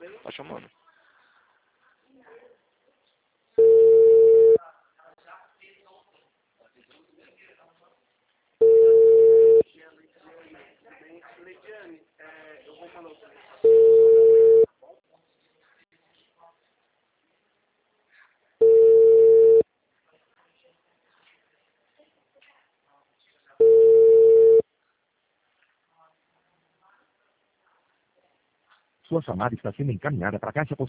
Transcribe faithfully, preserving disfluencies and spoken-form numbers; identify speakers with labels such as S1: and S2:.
S1: Tá chamando.
S2: Sua chamada está sendo encaminhada para a caixa postal.